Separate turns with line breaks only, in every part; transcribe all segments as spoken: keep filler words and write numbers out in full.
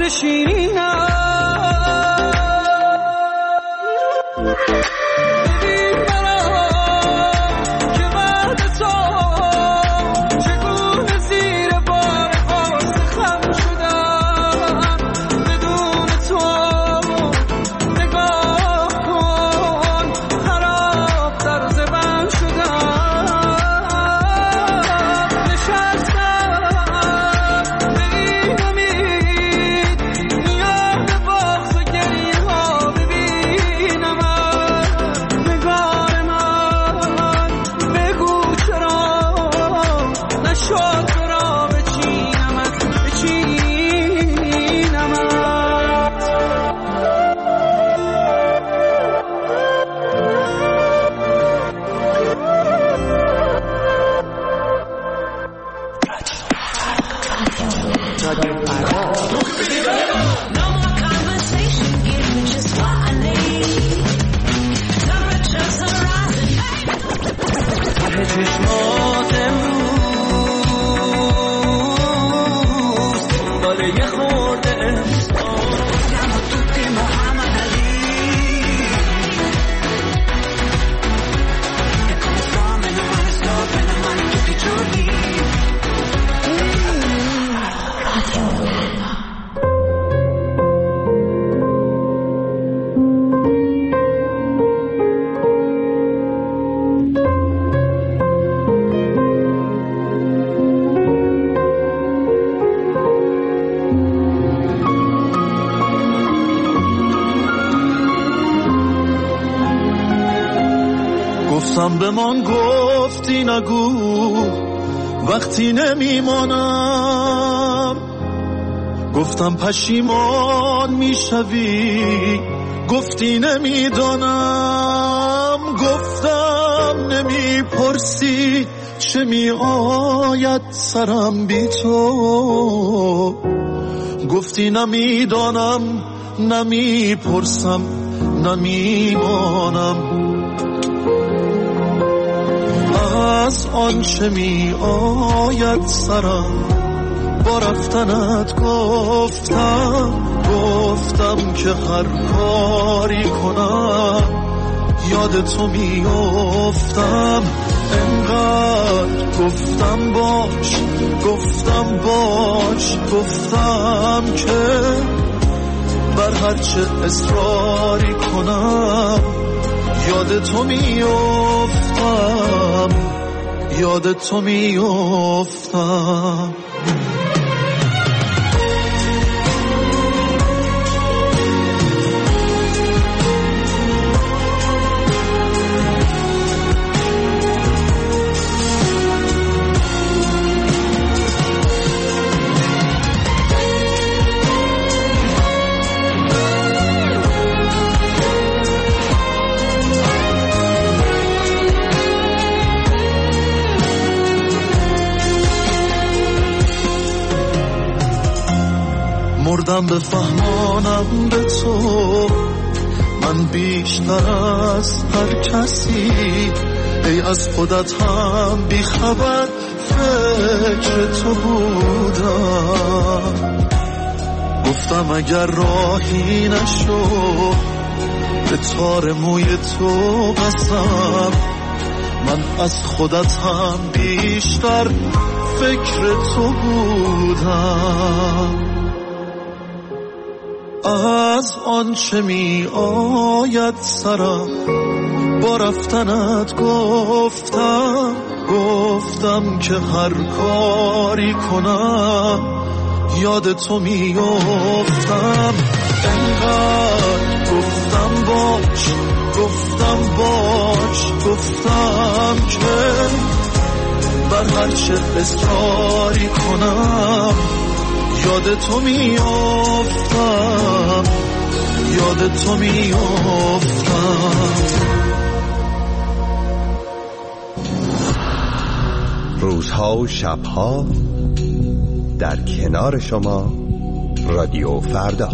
شیرینم
به من گفتی نگو وقتی نمیمانم، گفتم پشیمان میشوی گفتی نمیدانم، گفتم نمیپرسی چه میآید سرم بی تو، گفتی نمیدانم نمیپرسم نمیمانم. از آنچه می آید سرم با رفتنت گفتم، گفتم که هر کاری کنم یاد تو می افتم، انقدر گفتم باش گفتم باش گفتم که بر هرچه اصراری کنم یاد تو می افتم یاد تو می افتم. مردم بفهمانم به تو من بیشتر از هر کسی، ای از خودت هم بی خبر فکر تو بودم، گفتم اگر راهی نشو به تار موی تو بسم، من از خودت هم بیشتر فکر تو بودم. از آنچه می آید سرم با رفتنت گفتم، گفتم که هر کاری کنم یاد تو می افتم، انقدر گفتم باش گفتم باش گفتم که بر هرچه اصراری کنم یاد تو می افتم یاد تو می افتم.
روزها و شبها در کنار شما رادیو فردا.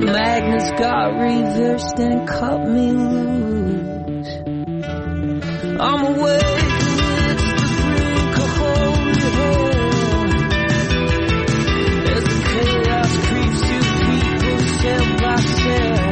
Magnus got reversed and cut me loose. I'm awake amidst the brink of holy hell, as the chaos creeps through people cell by cell.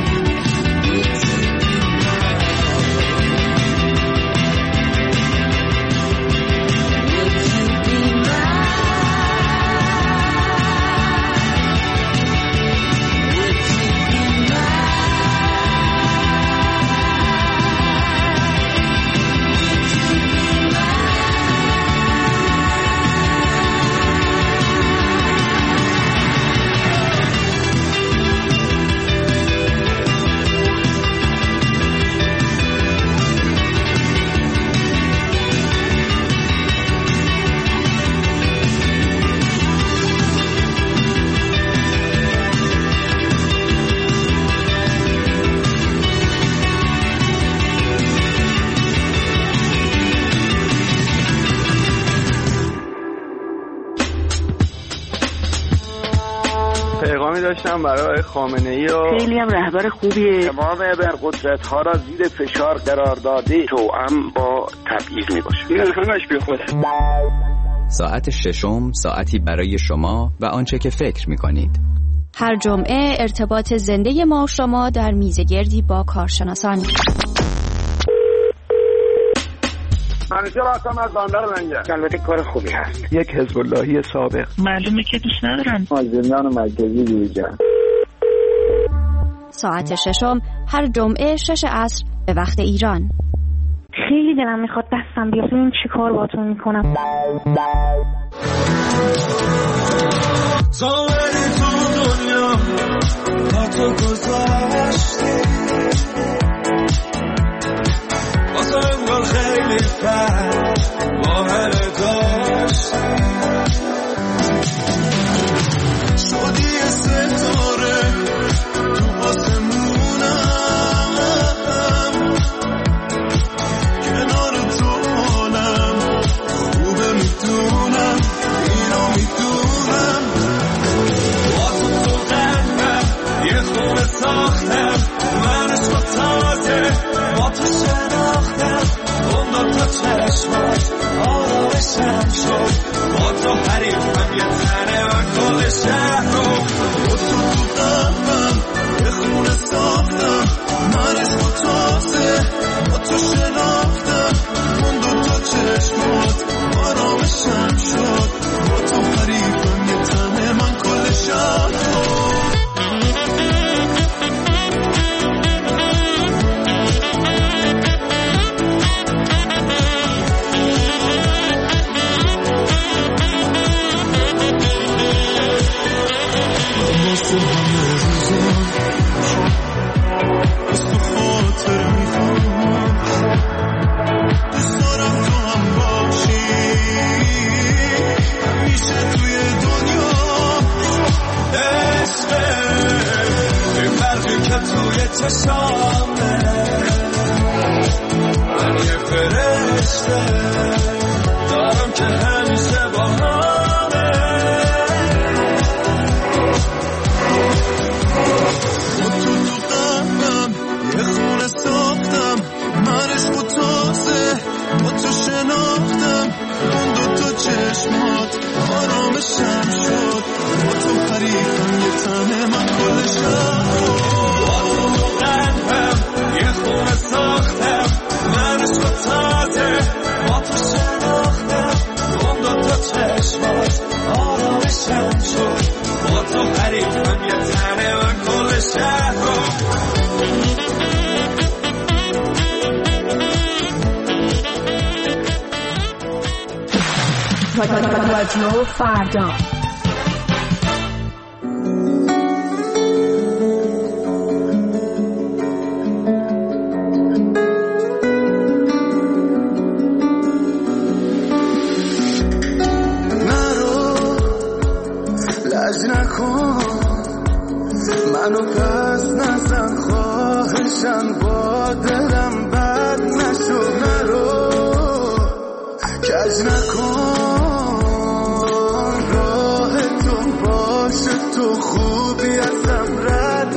داشتم برای خامنه‌ای و
خیلی هم رهبر خوبیه.
تمام ابرقدرت‌ها را زیر فشار قرار داده توأم با تبعیض میباشه. این همش بی خوده.
ساعت ششم، ساعتی برای شما و آنچه که فکر میکنید.
هر جمعه ارتباط زنده ما و شما در میزگردی با کارشناسان.
منیجر هستم از بندر منجر. البته کار خوبی هست. یک حزب اللهی سابق.
معلومه که دوست ندارم.
مازندران مرکزی جوجا.
ساعت ششم هر جمعه شش عصر به وقت ایران.
خیلی دلم میخواد دستم بیاد ببینم چی کار باهاتون میکنم.
زاوری تو دنیا با تو گذاشتی واسه انگار خیلی فرد باهر داشتی شدی ستاره تو آسمونم کنار تو حالم خوبه میدونم اینو میدونم با تو تو قلبم یه خونه ساختم منش با تازه با تو شناختم اون دو تا چشمات آرامشم شد با تو حریفم یه تنه و کل شهر رو با تو تو قلبم یه خونه ساختم منش با تازه با تو شناختم اون دو تا چشمات آرامشم شد با تو حریفم یه تنه من کل شهر رو واسه همه روزان از تو خاطر میخوام دوست دارم تو هم باشی میشه توی دنیا عشقه این برقی که توی چشامه من یه فرشته دارم که همیشه با همه با تو تو قلبم یه خونه ساختم منش با تازه با تو شناختم اون دو تا چشمات آرامشم شد با تو حریفم یه تنه من کل شهر با تو تو قلبم یه خونه ساختم منش با تازه با تو شناختم اون دو تا چشمات آرامشم شد با تو حریفم یه تنه من کل شهر
رادیو فردا.
منو پس نزن خواهشن با دلم بد نشو نرو کج نکن راه تو باشه تو خوبی ازم رد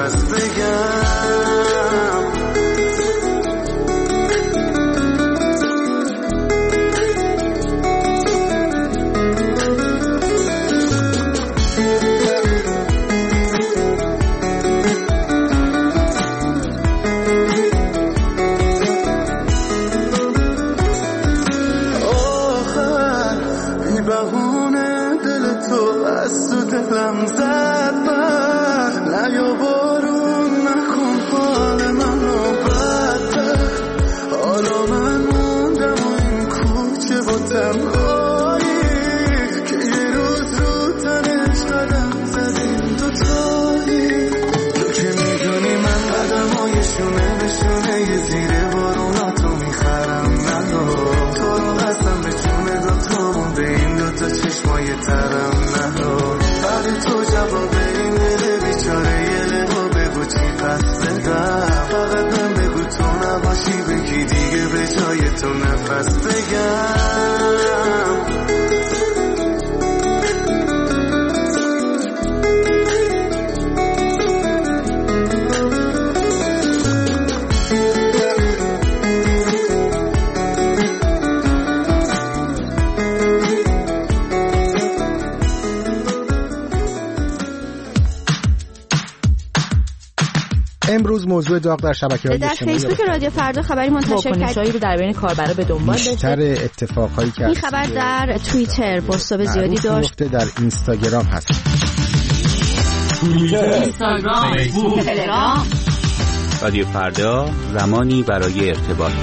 نفس بگم. دلم زد من نیا بارون نکن حال منو بدتر. حالا من موندم و این کوچه با تنهایی که یه روز رو تنش قدم زدیم دوتایی. تو که میدونی من قدمای شونه به شونه یه زیر باروناتو میخرم. نها تو رو قسم به جون دوتامون به این دوتا چشمای ترم. نها تو جواب این دل بیچاره یه لبا بگو چی پس بدم. فقط من بگو تو نباشی بگی دیگه به جای تو نفس بگم.
امروز موضوع داغ در شبکه‌های
اجتماعی در فیسبوک رادیو فردا خبری منتشر کرد
رو در بین کاربرا به دنبال داشت.
بیشتر اتفاقایی که
این خبر در توییتر بازتاب زیادی داشت.
در اینستاگرام هست.
اینستاگرام، فیسبوک، تلگرام.
رادیو فردا زمانی برای ارتباط.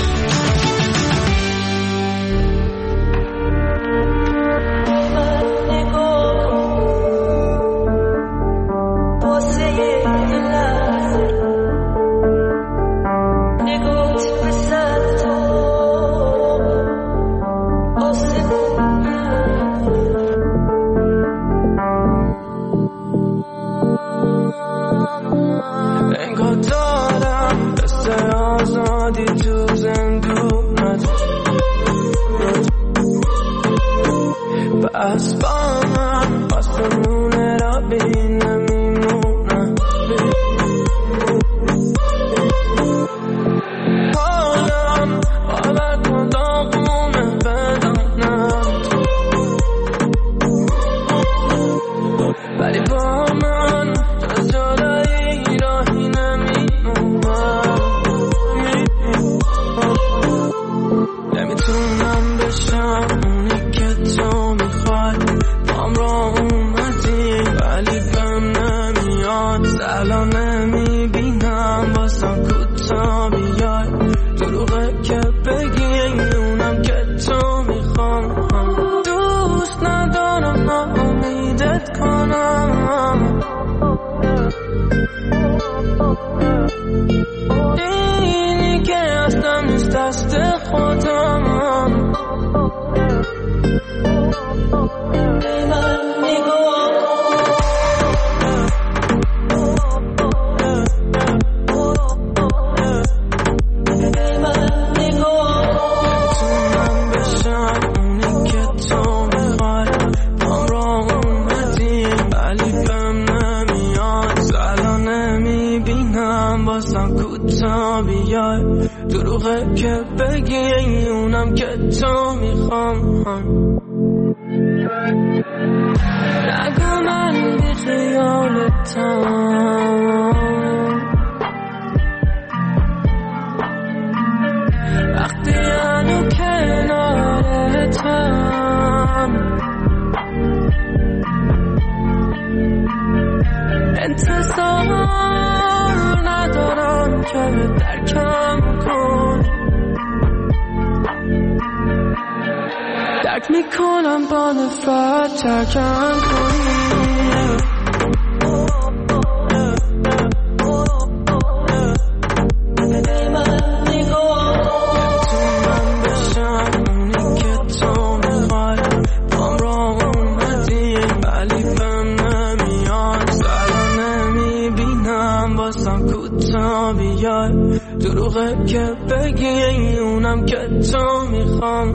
دروغه که بگی اونم که تو میخوام.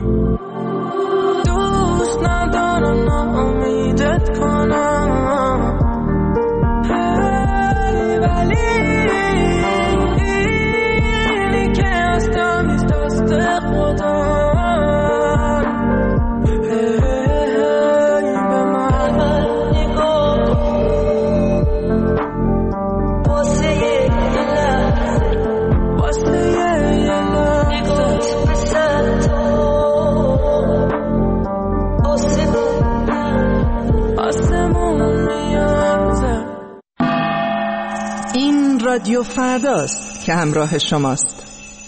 دوست ندارم ناامیدت کنم، ولی
این رادیو فرداست که همراه شماست.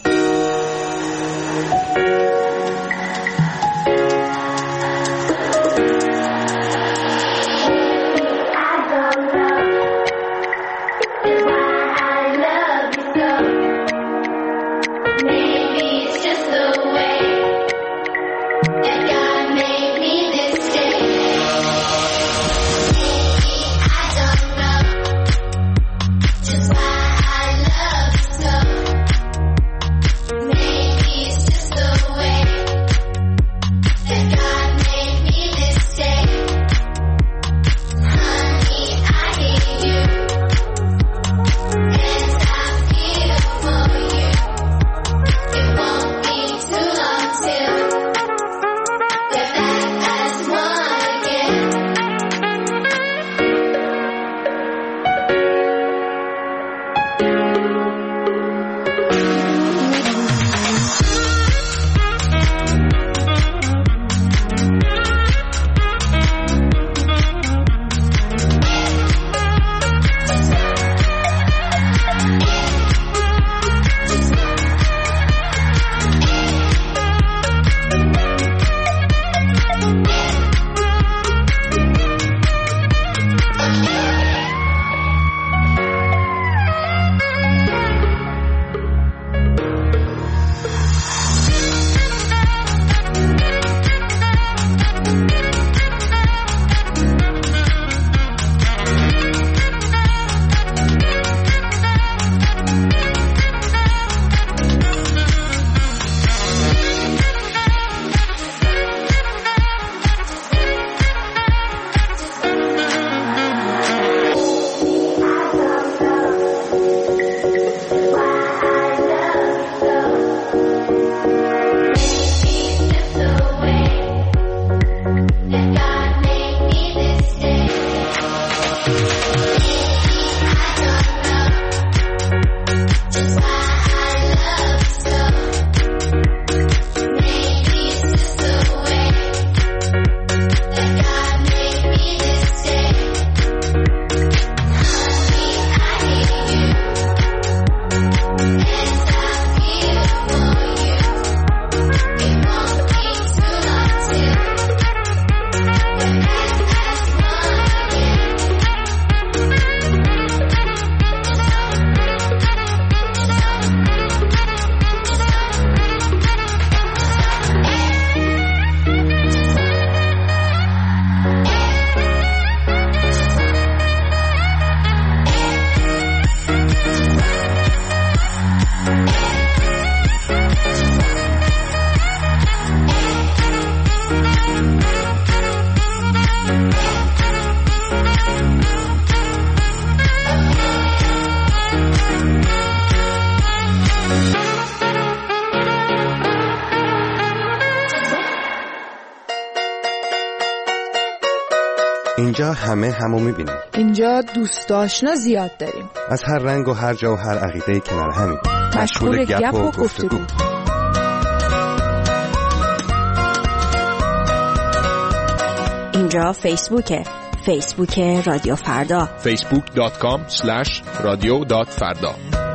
اینجا همه همو میبینیم.
اینجا دوست آشنا زیاد داریم.
از هر رنگ و هر جا و هر عقیده کنار همین.
مشغول گپ و گفتگو.
اینجا فیسبوکه. فیسبوک رادیو فردا.
فیسبوک دات کام اسلش رادیو دات فردا.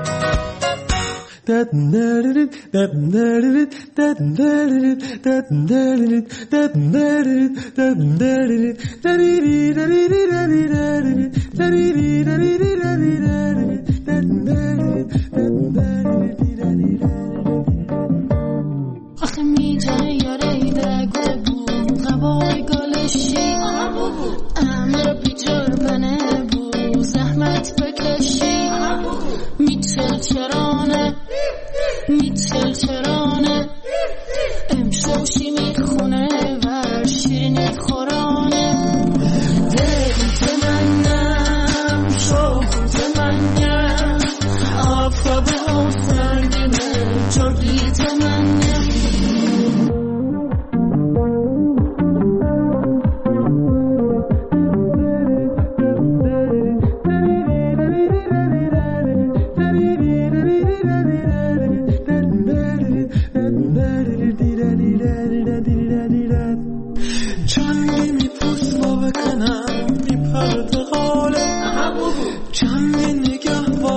آخه میجای یاره درگه بود غبای گالشی امر بیجار بنه بود زحمت بکشی میچل چرانه میچل چرانه امشوشی میخونه و شیرینی خورانه دلیت منم شوخوت منم آفتاب ها سرگنه جاگیت منم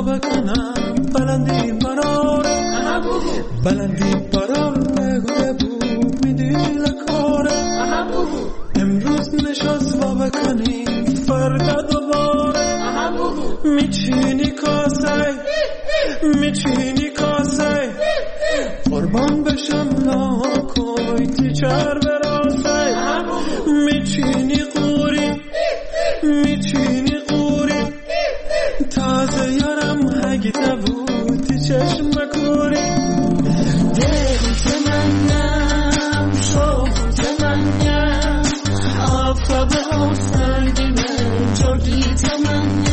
بکنم بلندی براره بلندی برار نگوده بود میدیل کاره امروز نشست و بکنیم فردا دوباره میچینی کاسه میچینی کاسه قربان بشم ناکوی تیچر براسه میچینی قوری میچینی قوری تازه یارم هگیده بود تی چشم کوری دل تمنم شوق تمنم آفتاب آسنگینه جوری تمنم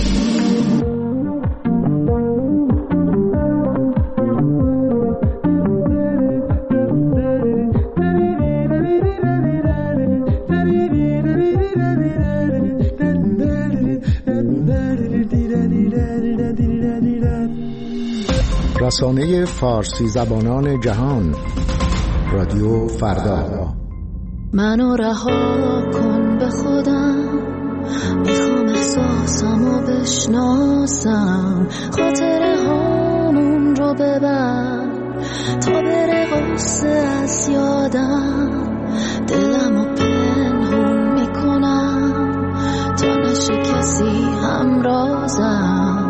رسانه فارسی زبانان جهان رادیو فردا.
منو رها کن به خودم، میخوام احساسمو بشناسم، خاطره هامون رو ببر تا بره غصه از یادم، دلمو پنهون میکنم تا نشه کسی همرازم.